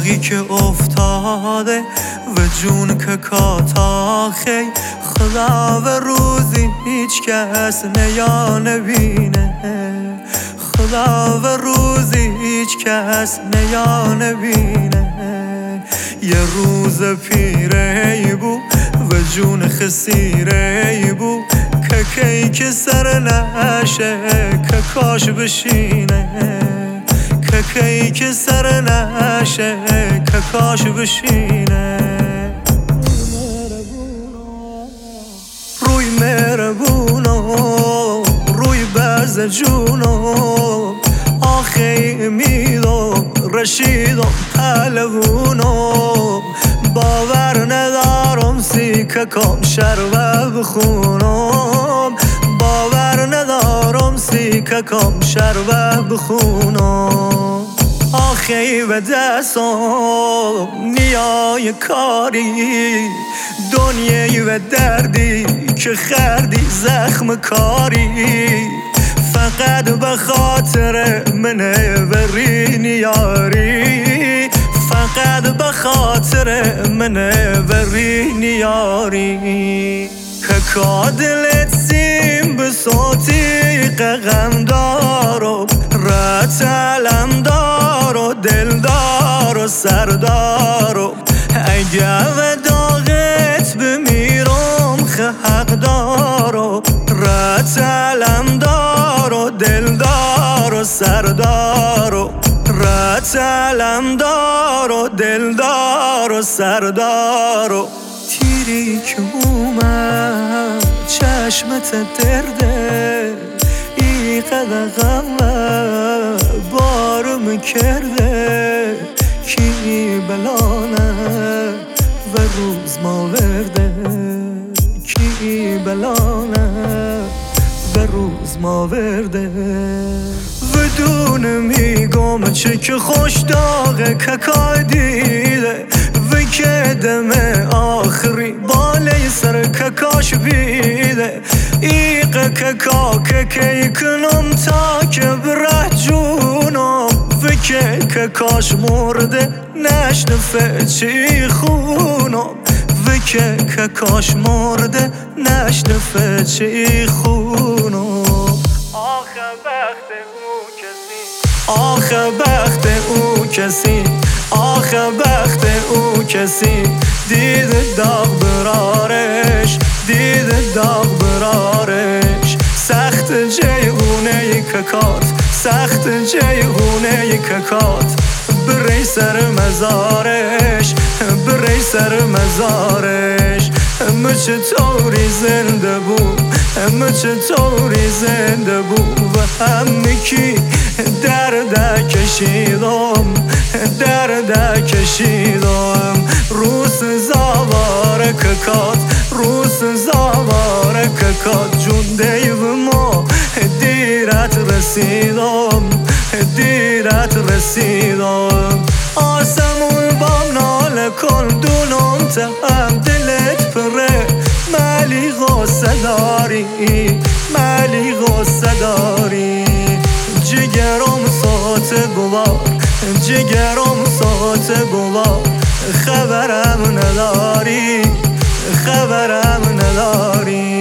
داغی که افتاده و جون که کاتاخی خدا و روزی هیچ کس نیا نبینه خدا و روزی هیچ کس نیا نبینه یه روز پیره بو و جون خسیره بو که که سر نشه که کاش بشینه که سر نشه که کاش بشینه روی مهربونو روی برز جونو آخی میدو رشیدو پهلوونو باور ندارم سیکه کام شربه بخونم باور ندارم سیکه کام شربه بخونم آخی به دستم نیای کاری دنیای و دردی که خردی زخم کاری فقط به خاطر منه ورین یاری فقط به خاطر منه ورین یاری که کادلت سیم به صوتی غم دارم رت علم دارم دل دارم سر دارم اگه و داغت بمیرم خه حق دارم رت علم دارم دل دارم سر دارم رت علم دارم دل دارم سر دارم تیری که اومد چشمت درده ای قدر غم بارم کرده کی بلانه و روز ما ورده کی بلانه و روز ما ورده ودون میگم چه که خوش داغه که کار دیده و که دم آخری بالی سر که کاش بیده ایقه که کاکه که کنم تا که بره جونم و که کاش مرده نشنفه چی خونم و که کاش مرده نشنفه چی خونم آخه بخت او کسی آخه بخت او کسی آخه بخت او کسی دید داغ برارش دید داغ برارش سخت جیغونه ککات سخت جیغونه ککات بری سر مزارش بری سر مزارش اما چطوری زنده بود اما چطوری زنده بود و همه کی درد کشیدم درد کشیدم روز زاوار ککات روز زاوار ککات جون دیو ما دیرت رسیدم دیرت رسیدم آسمون بام ناله کن دونم تهم دلت پره ملی غصه داری ملی غصه داری جگرم ساعت گوار جگرم ساعت گوار خبرم نداری خبرم نداری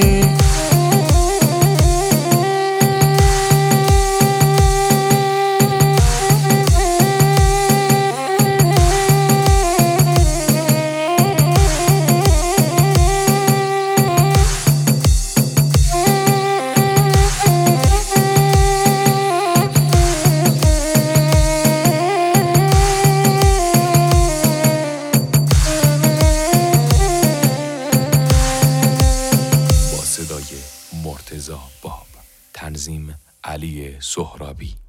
مرتضی باب تنظیم علی سهرابی